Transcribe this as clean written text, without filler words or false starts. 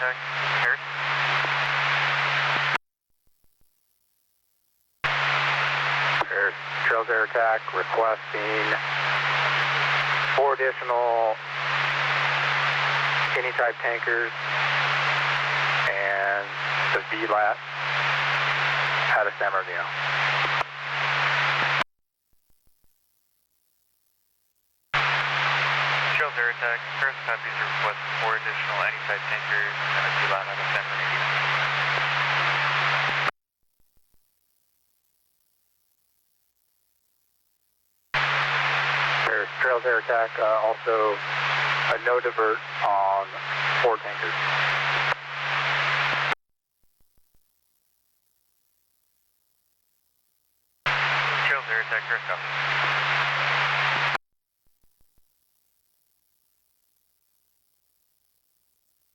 Attack. Harris. Harris, Trails Air Attack requesting 4 additional skinny type tankers and the VLAT out of San Bernardino. Trails Air Attack. Harris copies your request for 4 additional any-type tankers and a VLAT out of San Bernardino. Trails Air Attack, also a no divert on 4 tankers. Trails Air Attack, Harris copy.